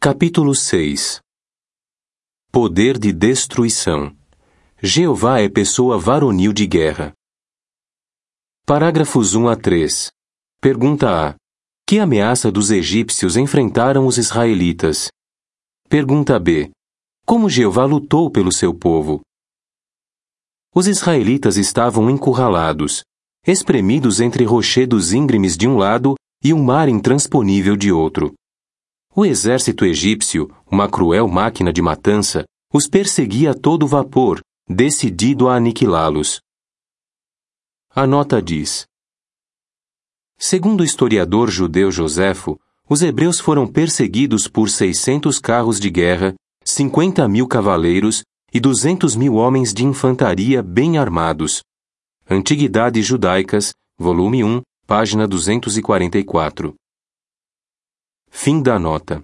Capítulo 6. Poder de destruição. Jeová é pessoa varonil de guerra. Parágrafos 1 a 3. Pergunta A. Que ameaça dos egípcios enfrentaram os israelitas? Pergunta B. Como Jeová lutou pelo seu povo? Os israelitas estavam encurralados, espremidos entre rochedos íngremes de um lado e um mar intransponível de outro. O exército egípcio, uma cruel máquina de matança, os perseguia a todo vapor, decidido a aniquilá-los. A nota diz: segundo o historiador judeu Joséfo, os hebreus foram perseguidos por 600 carros de guerra, 50.000 cavaleiros e 200.000 homens de infantaria bem armados. Antiguidades Judaicas, volume 1, página 244. Fim da nota.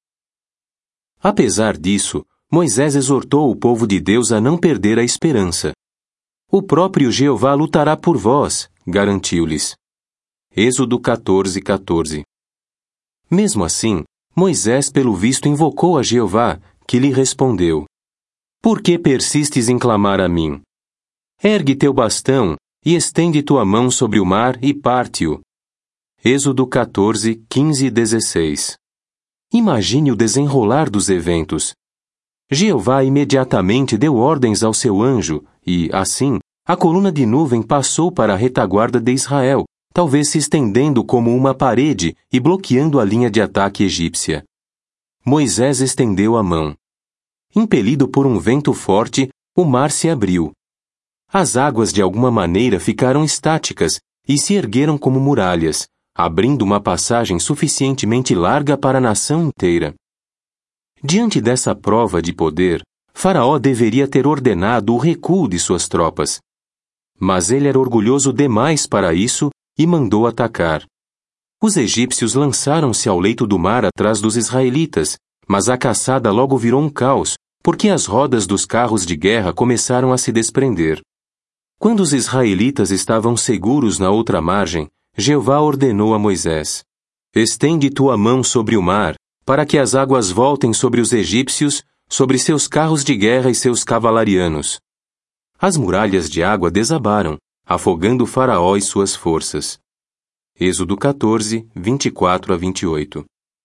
Apesar disso, Moisés exortou o povo de Deus a não perder a esperança. O próprio Jeová lutará por vós, garantiu-lhes. Êxodo 14:14. Mesmo assim, Moisés pelo visto invocou a Jeová, que lhe respondeu: Por que persistes em clamar a mim? Ergue teu bastão e estende tua mão sobre o mar e parte-o. Êxodo 14:15 e 16. Imagine o desenrolar dos eventos. Jeová imediatamente deu ordens ao seu anjo e, assim, a coluna de nuvem passou para a retaguarda de Israel, talvez se estendendo como uma parede e bloqueando a linha de ataque egípcia. Moisés estendeu a mão. Impelido por um vento forte, o mar se abriu. As águas de alguma maneira ficaram estáticas e se ergueram como muralhas, abrindo uma passagem suficientemente larga para a nação inteira. Diante dessa prova de poder, Faraó deveria ter ordenado o recuo de suas tropas. Mas ele era orgulhoso demais para isso e mandou atacar. Os egípcios lançaram-se ao leito do mar atrás dos israelitas, mas a caçada logo virou um caos, porque as rodas dos carros de guerra começaram a se desprender. Quando os israelitas estavam seguros na outra margem, Jeová ordenou a Moisés: Estende tua mão sobre o mar, para que as águas voltem sobre os egípcios, sobre seus carros de guerra e seus cavalarianos. As muralhas de água desabaram, afogando Faraó e suas forças. Êxodo 14, 24 a 28.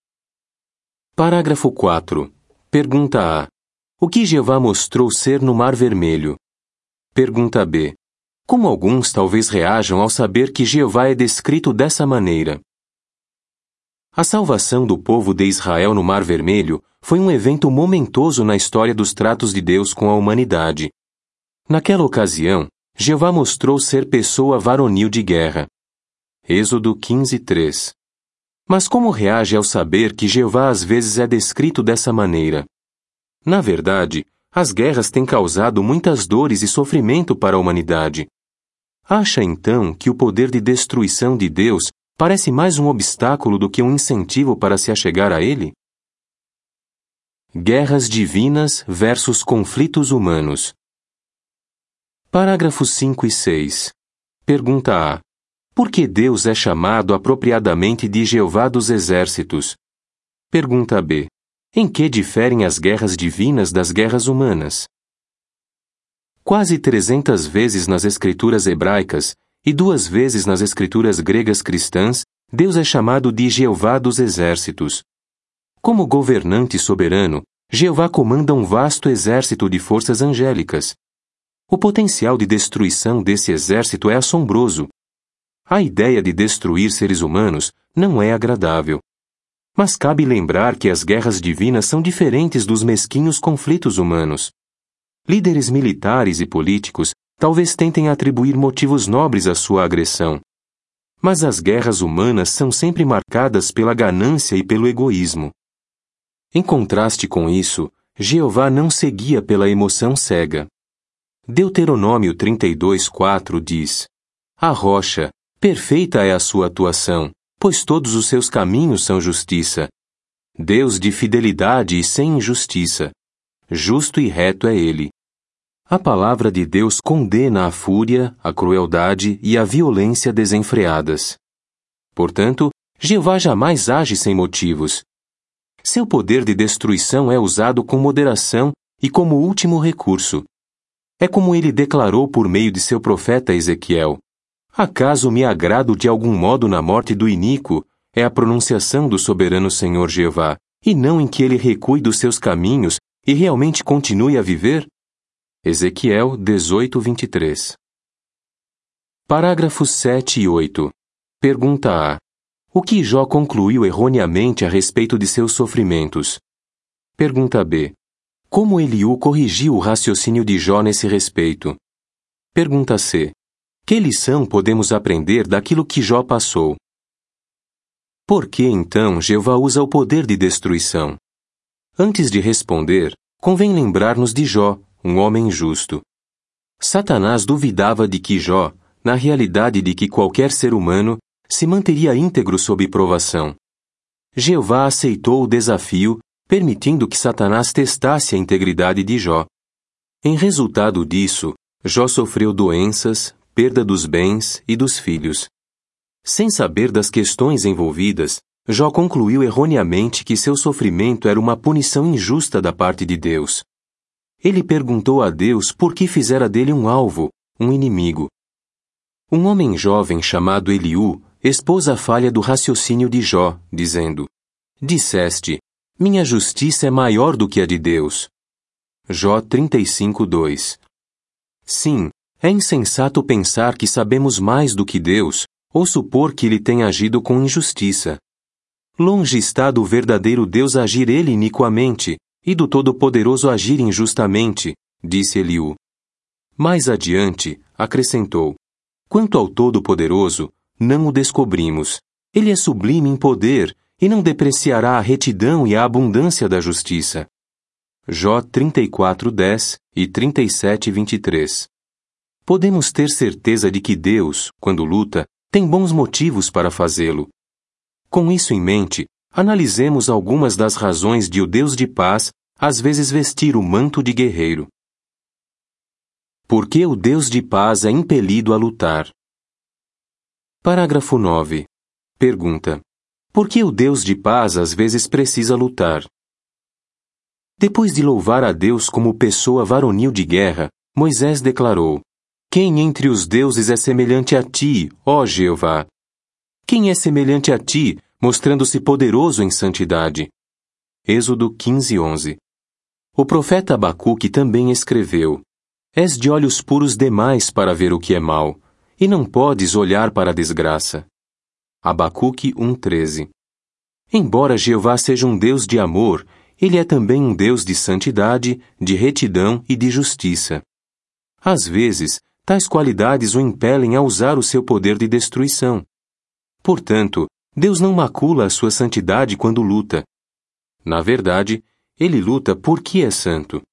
Parágrafo 4. Pergunta A. O que Jeová mostrou ser no Mar Vermelho? Pergunta B. Como alguns talvez reajam ao saber que Jeová é descrito dessa maneira? A salvação do povo de Israel no Mar Vermelho foi um evento momentoso na história dos tratos de Deus com a humanidade. Naquela ocasião, Jeová mostrou ser pessoa varonil de guerra. Êxodo 15:3. Mas como reage ao saber que Jeová às vezes é descrito dessa maneira? Na verdade, as guerras têm causado muitas dores e sofrimento para a humanidade. Acha então que o poder de destruição de Deus parece mais um obstáculo do que um incentivo para se achegar a Ele? Guerras divinas versus conflitos humanos. Parágrafos 5 e 6. Pergunta A. Por que Deus é chamado apropriadamente de Jeová dos Exércitos? Pergunta B. Em que diferem as guerras divinas das guerras humanas? Quase 300 vezes nas escrituras hebraicas e 2 vezes nas escrituras gregas cristãs, Deus é chamado de Jeová dos Exércitos. Como governante soberano, Jeová comanda um vasto exército de forças angélicas. O potencial de destruição desse exército é assombroso. A ideia de destruir seres humanos não é agradável. Mas cabe lembrar que as guerras divinas são diferentes dos mesquinhos conflitos humanos. Líderes militares e políticos talvez tentem atribuir motivos nobres à sua agressão. Mas as guerras humanas são sempre marcadas pela ganância e pelo egoísmo. Em contraste com isso, Jeová não seguia pela emoção cega. Deuteronômio 32:4 diz: A rocha, perfeita é a sua atuação, pois todos os seus caminhos são justiça. Deus de fidelidade e sem injustiça. Justo e reto é Ele. A palavra de Deus condena a fúria, a crueldade e a violência desenfreadas. Portanto, Jeová jamais age sem motivos. Seu poder de destruição é usado com moderação e como último recurso. É como ele declarou por meio de seu profeta Ezequiel: acaso me agrado de algum modo na morte do iníquo, é a pronunciação do soberano Senhor Jeová, e não em que ele recue dos seus caminhos e realmente continue a viver? Ezequiel 18:23. Parágrafos 7 e 8. Pergunta A. O que Jó concluiu erroneamente a respeito de seus sofrimentos? Pergunta B. Como Eliú corrigiu o raciocínio de Jó nesse respeito? Pergunta C. Que lição podemos aprender daquilo que Jó passou? Por que, então, Jeová usa o poder de destruição? Antes de responder, convém lembrar-nos de Jó, um homem justo. Satanás duvidava de que Jó, na realidade de que qualquer ser humano, se manteria íntegro sob provação. Jeová aceitou o desafio, permitindo que Satanás testasse a integridade de Jó. Em resultado disso, Jó sofreu doenças, perda dos bens e dos filhos. Sem saber das questões envolvidas, Jó concluiu erroneamente que seu sofrimento era uma punição injusta da parte de Deus. Ele perguntou a Deus por que fizera dele um alvo, um inimigo. Um homem jovem chamado Eliú expôs a falha do raciocínio de Jó, dizendo: Disseste, minha justiça é maior do que a de Deus. Jó 35:2. Sim, é insensato pensar que sabemos mais do que Deus, ou supor que ele tem agido com injustiça. Longe está do verdadeiro Deus agir ele iniquamente, e do Todo-Poderoso agir injustamente, disse Eliú. Mais adiante, acrescentou: Quanto ao Todo-Poderoso, não o descobrimos. Ele é sublime em poder, e não depreciará a retidão e a abundância da justiça. Jó 34:10 e 37:23. Podemos ter certeza de que Deus, quando luta, tem bons motivos para fazê-lo. Com isso em mente, analisemos algumas das razões de o Deus de paz às vezes vestir o manto de guerreiro. Por que o Deus de paz é impelido a lutar? Parágrafo 9. Pergunta: por que o Deus de paz às vezes precisa lutar? Depois de louvar a Deus como pessoa varonil de guerra, Moisés declarou: Quem entre os deuses é semelhante a ti, ó Jeová? Quem é semelhante a ti, mostrando-se poderoso em santidade? Êxodo 15:11. O profeta Abacuque também escreveu: És de olhos puros demais para ver o que é mal, e não podes olhar para a desgraça. Abacuque 1:13. Embora Jeová seja um Deus de amor, ele é também um Deus de santidade, de retidão e de justiça. Às vezes, tais qualidades o impelem a usar o seu poder de destruição. Portanto, Deus não macula a sua santidade quando luta. Na verdade, ele luta porque é santo.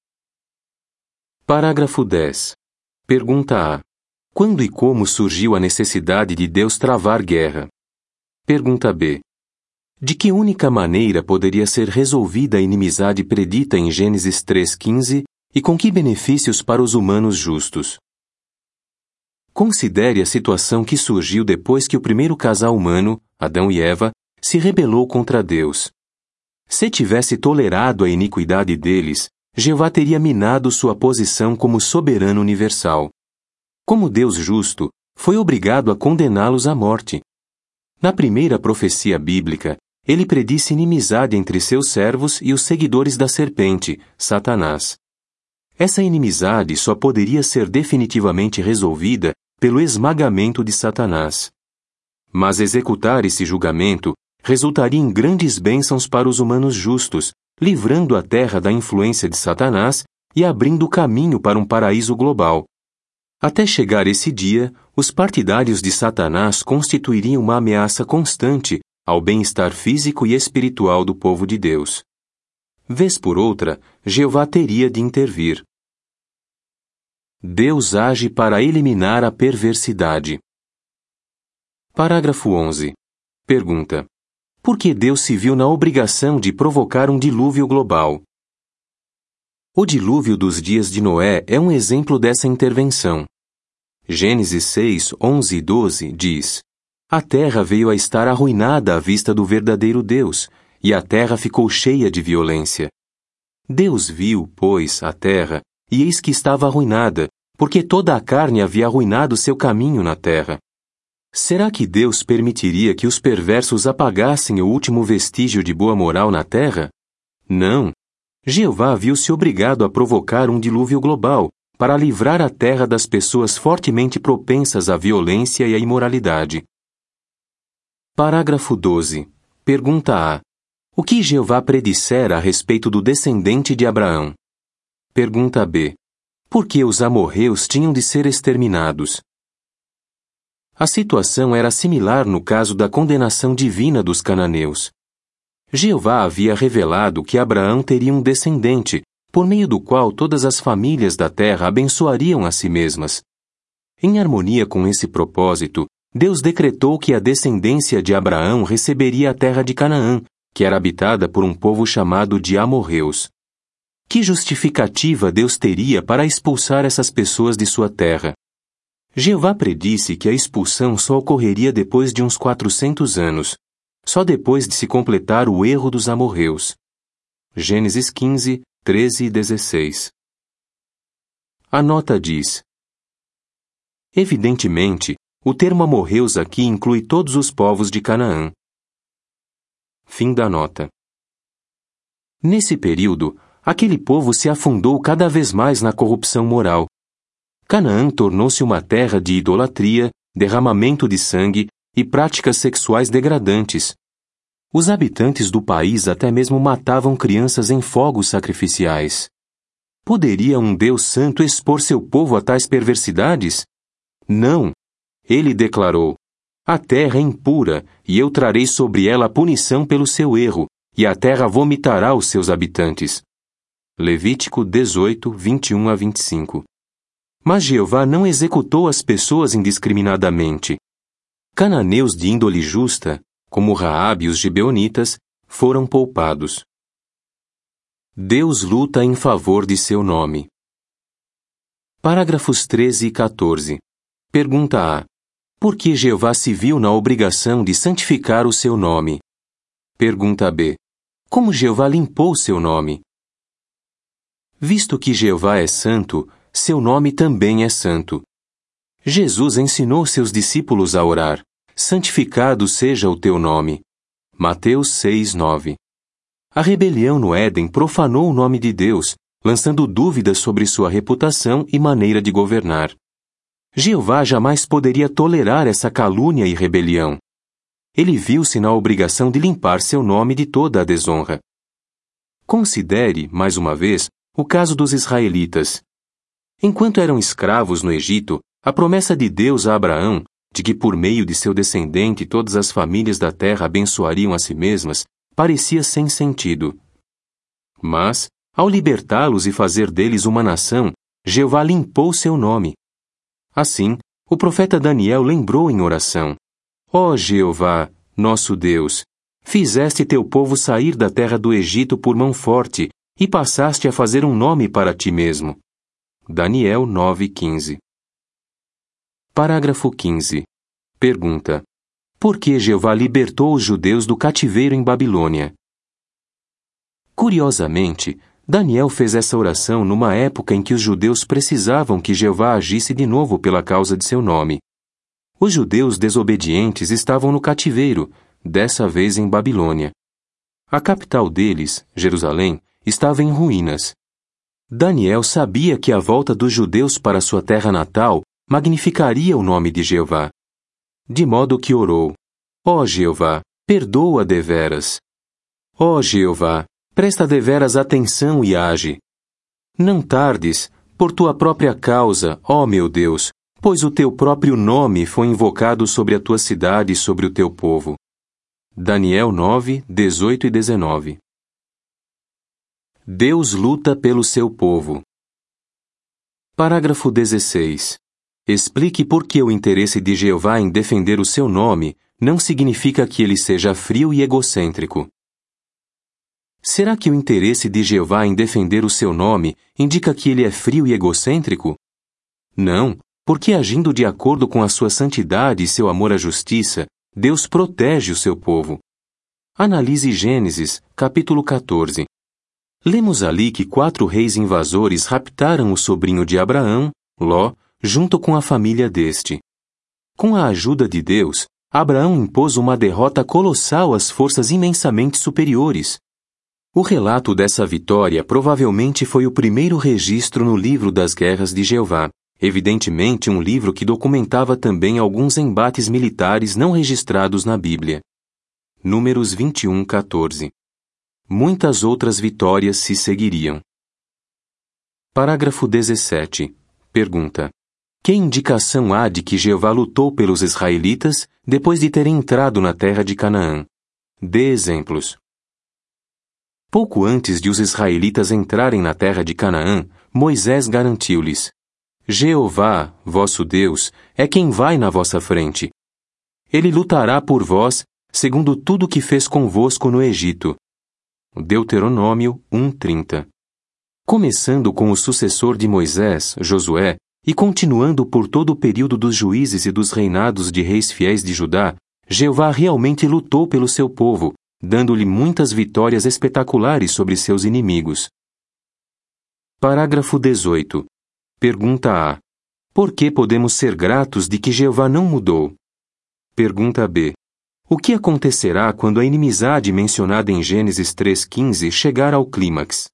Parágrafo 10. Pergunta A. Quando e como surgiu a necessidade de Deus travar guerra? Pergunta B. De que única maneira poderia ser resolvida a inimizade predita em Gênesis 3:15 e com que benefícios para os humanos justos? Considere a situação que surgiu depois que o primeiro casal humano, Adão e Eva, se rebelou contra Deus. Se tivesse tolerado a iniquidade deles, Jeová teria minado sua posição como soberano universal. Como Deus justo, foi obrigado a condená-los à morte. Na primeira profecia bíblica, ele predisse inimizade entre seus servos e os seguidores da serpente, Satanás. Essa inimizade só poderia ser definitivamente resolvida pelo esmagamento de Satanás. Mas executar esse julgamento resultaria em grandes bênçãos para os humanos justos, livrando a terra da influência de Satanás e abrindo caminho para um paraíso global. Até chegar esse dia, os partidários de Satanás constituiriam uma ameaça constante ao bem-estar físico e espiritual do povo de Deus. Vez por outra, Jeová teria de intervir. Deus age para eliminar a perversidade. Parágrafo 11. Pergunta: por que Deus se viu na obrigação de provocar um dilúvio global? O dilúvio dos dias de Noé é um exemplo dessa intervenção. Gênesis 6, 11 e 12 diz: A terra veio a estar arruinada à vista do verdadeiro Deus, e a terra ficou cheia de violência. Deus viu, pois, a terra, e eis que estava arruinada, porque toda a carne havia arruinado seu caminho na terra. Será que Deus permitiria que os perversos apagassem o último vestígio de boa moral na terra? Não. Jeová viu-se obrigado a provocar um dilúvio global para livrar a terra das pessoas fortemente propensas à violência e à imoralidade. Parágrafo 12. Pergunta A. O que Jeová predissera a respeito do descendente de Abraão? Pergunta B. Por que os amorreus tinham de ser exterminados? A situação era similar no caso da condenação divina dos cananeus. Jeová havia revelado que Abraão teria um descendente, por meio do qual todas as famílias da terra abençoariam a si mesmas. Em harmonia com esse propósito, Deus decretou que a descendência de Abraão receberia a terra de Canaã, que era habitada por um povo chamado de amorreus. Que justificativa Deus teria para expulsar essas pessoas de sua terra? Jeová predisse que a expulsão só ocorreria depois de uns 400 anos, só depois de se completar o erro dos amorreus. Gênesis 15, 13 e 16. A nota diz: evidentemente, o termo amorreus aqui inclui todos os povos de Canaã. Fim da nota. Nesse período, aquele povo se afundou cada vez mais na corrupção moral. Canaã tornou-se uma terra de idolatria, derramamento de sangue e práticas sexuais degradantes. Os habitantes do país até mesmo matavam crianças em fogos sacrificiais. Poderia um Deus santo expor seu povo a tais perversidades? Não. Ele declarou: a terra é impura, e eu trarei sobre ela a punição pelo seu erro, e a terra vomitará os seus habitantes. Levítico 18, 21 a 25. Mas Jeová não executou as pessoas indiscriminadamente. Cananeus de índole justa, como Raabe e os gibeonitas, foram poupados. Deus luta em favor de seu nome. Parágrafos 13 e 14. Pergunta A. Por que Jeová se viu na obrigação de santificar o seu nome? Pergunta B. Como Jeová limpou seu nome? Visto que Jeová é santo, seu nome também é santo. Jesus ensinou seus discípulos a orar: santificado seja o teu nome. Mateus 6, 9. A rebelião no Éden profanou o nome de Deus, lançando dúvidas sobre sua reputação e maneira de governar. Jeová jamais poderia tolerar essa calúnia e rebelião. Ele viu-se na obrigação de limpar seu nome de toda a desonra. Considere, mais uma vez, o caso dos israelitas. Enquanto eram escravos no Egito, a promessa de Deus a Abraão, de que por meio de seu descendente todas as famílias da terra abençoariam a si mesmas, parecia sem sentido. Mas, ao libertá-los e fazer deles uma nação, Jeová limpou seu nome. Assim, o profeta Daniel lembrou em oração: ó Jeová, nosso Deus, fizeste teu povo sair da terra do Egito por mão forte e passaste a fazer um nome para ti mesmo. Daniel 9:15. Parágrafo 15. Pergunta: por que Jeová libertou os judeus do cativeiro em Babilônia? Curiosamente, Daniel fez essa oração numa época em que os judeus precisavam que Jeová agisse de novo pela causa de seu nome. Os judeus desobedientes estavam no cativeiro, dessa vez em Babilônia. A capital deles, Jerusalém, estava em ruínas. Daniel sabia que a volta dos judeus para sua terra natal magnificaria o nome de Jeová. De modo que orou: ó Jeová, perdoa deveras. Ó Jeová, presta deveras atenção e age. Não tardes, por tua própria causa, ó meu Deus, pois o teu próprio nome foi invocado sobre a tua cidade e sobre o teu povo. Daniel 9, 18 e 19. Deus luta pelo seu povo. Parágrafo 16. Explique por que o interesse de Jeová em defender o seu nome não significa que ele seja frio e egocêntrico. Será que o interesse de Jeová em defender o seu nome indica que ele é frio e egocêntrico? Não, porque agindo de acordo com a sua santidade e seu amor à justiça, Deus protege o seu povo. Analise Gênesis, capítulo 14. Lemos ali que 4 reis invasores raptaram o sobrinho de Abraão, Ló, junto com a família deste. Com a ajuda de Deus, Abraão impôs uma derrota colossal às forças imensamente superiores. O relato dessa vitória provavelmente foi o primeiro registro no livro das guerras de Jeová, evidentemente um livro que documentava também alguns embates militares não registrados na Bíblia. Números 21, 14. Muitas outras vitórias se seguiriam. Parágrafo 17. Pergunta: que indicação há de que Jeová lutou pelos israelitas depois de terem entrado na terra de Canaã? Dê exemplos. Pouco antes de os israelitas entrarem na terra de Canaã, Moisés garantiu-lhes: Jeová, vosso Deus, é quem vai na vossa frente. Ele lutará por vós, segundo tudo o que fez convosco no Egito. Deuteronômio 1:30. Começando com o sucessor de Moisés, Josué, e continuando por todo o período dos juízes e dos reinados de reis fiéis de Judá, Jeová realmente lutou pelo seu povo, dando-lhe muitas vitórias espetaculares sobre seus inimigos. Parágrafo 18. Pergunta A. Por que podemos ser gratos de que Jeová não mudou? Pergunta B. O que acontecerá quando a inimizade mencionada em Gênesis 3:15 chegar ao clímax?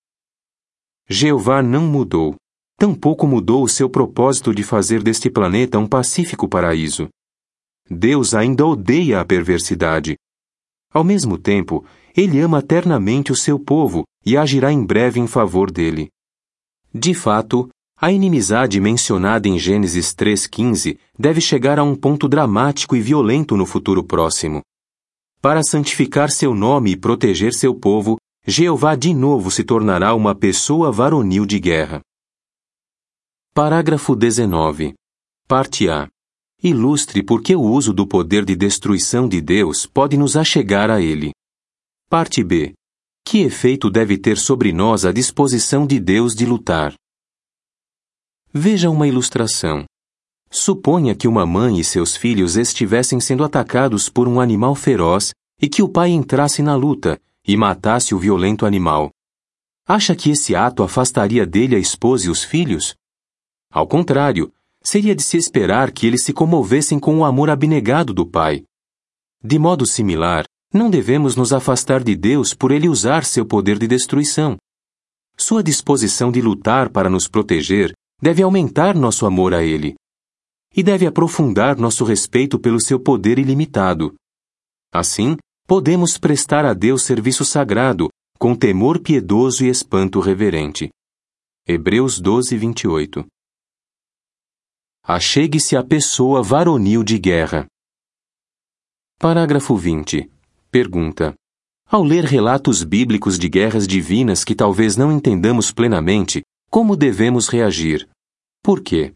Jeová não mudou. Tampouco mudou o seu propósito de fazer deste planeta um pacífico paraíso. Deus ainda odeia a perversidade. Ao mesmo tempo, Ele ama eternamente o seu povo e agirá em breve em favor dele. De fato, a inimizade mencionada em Gênesis 3:15 deve chegar a um ponto dramático e violento no futuro próximo. Para santificar seu nome e proteger seu povo, Jeová de novo se tornará uma pessoa varonil de guerra. Parágrafo 19. Parte A. Ilustre por que o uso do poder de destruição de Deus pode nos achegar a Ele. Parte B. Que efeito deve ter sobre nós a disposição de Deus de lutar? Veja uma ilustração. Suponha que uma mãe e seus filhos estivessem sendo atacados por um animal feroz e que o pai entrasse na luta e matasse o violento animal. Acha que esse ato afastaria dele a esposa e os filhos? Ao contrário, seria de se esperar que eles se comovessem com o amor abnegado do pai. De modo similar, não devemos nos afastar de Deus por Ele usar seu poder de destruição. Sua disposição de lutar para nos proteger deve aumentar nosso amor a Ele. E deve aprofundar nosso respeito pelo seu poder ilimitado. Assim, podemos prestar a Deus serviço sagrado, com temor piedoso e espanto reverente. Hebreus 12:28. Achegue-se à pessoa varonil de guerra. Parágrafo 20. Pergunta: ao ler relatos bíblicos de guerras divinas que talvez não entendamos plenamente, como devemos reagir? Por quê?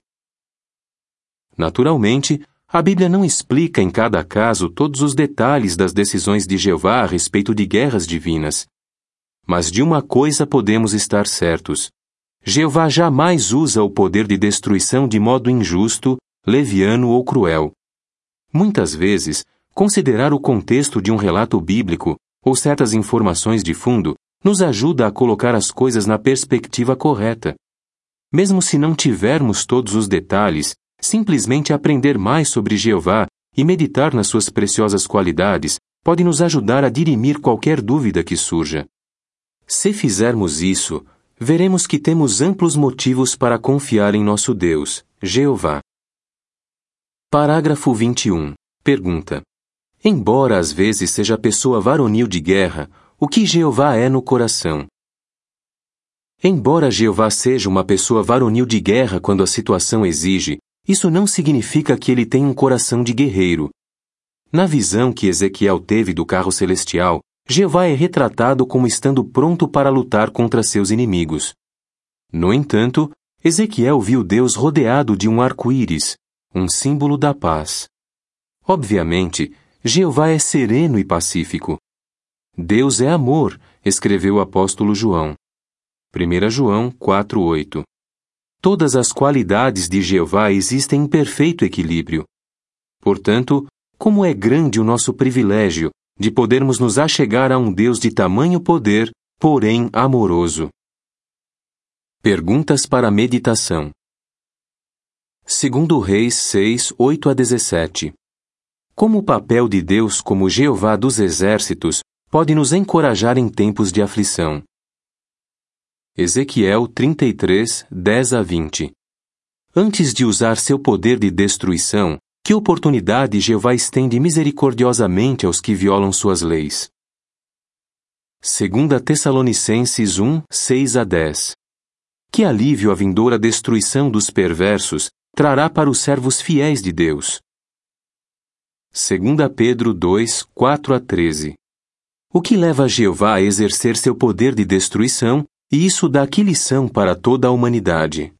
Naturalmente, a Bíblia não explica em cada caso todos os detalhes das decisões de Jeová a respeito de guerras divinas. Mas de uma coisa podemos estar certos: Jeová jamais usa o poder de destruição de modo injusto, leviano ou cruel. Muitas vezes, considerar o contexto de um relato bíblico ou certas informações de fundo nos ajuda a colocar as coisas na perspectiva correta. Mesmo se não tivermos todos os detalhes, simplesmente aprender mais sobre Jeová e meditar nas suas preciosas qualidades pode nos ajudar a dirimir qualquer dúvida que surja. Se fizermos isso, veremos que temos amplos motivos para confiar em nosso Deus, Jeová. Parágrafo 21. Pergunta: embora às vezes seja pessoa varonil de guerra, o que Jeová é no coração? Embora Jeová seja uma pessoa varonil de guerra quando a situação exige, isso não significa que ele tem um coração de guerreiro. Na visão que Ezequiel teve do carro celestial, Jeová é retratado como estando pronto para lutar contra seus inimigos. No entanto, Ezequiel viu Deus rodeado de um arco-íris, um símbolo da paz. Obviamente, Jeová é sereno e pacífico. Deus é amor, escreveu o apóstolo João. 1 João 4:8. Todas as qualidades de Jeová existem em perfeito equilíbrio. Portanto, como é grande o nosso privilégio de podermos nos achegar a um Deus de tamanho poder, porém amoroso. Perguntas para meditação. 2 Reis 6, 8-17. Como o papel de Deus como Jeová dos exércitos pode nos encorajar em tempos de aflição? Ezequiel 33, 10-20. Antes de usar seu poder de destruição, que oportunidade Jeová estende misericordiosamente aos que violam suas leis? 2 Tessalonicenses 1, 6-10. Que alívio a vindoura destruição dos perversos trará para os servos fiéis de Deus? 2 Pedro 2, 4-13. O que leva Jeová a exercer seu poder de destruição, e isso dá que lição para toda a humanidade?